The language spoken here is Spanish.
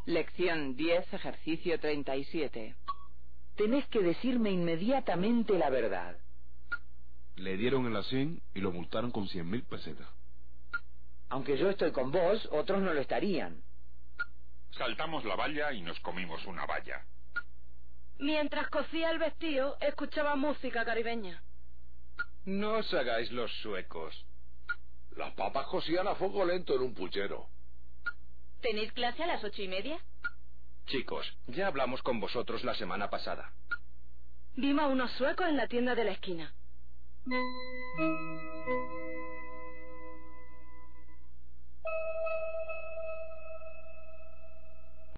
Lección 10, ejercicio 37. Tenés que decirme inmediatamente la verdad. Le dieron en la 100 y lo multaron con 100.000 pesetas. Aunque yo estoy con vos, otros no lo estarían. Saltamos la valla y nos comimos una valla. Mientras cosía el vestido, escuchaba música caribeña. No os hagáis los suecos. Las papas cocían a fuego lento en un puchero. ¿Tenéis clase a las 8:30? Chicos, ya hablamos con vosotros la semana pasada. Vimos a unos suecos en la tienda de la esquina.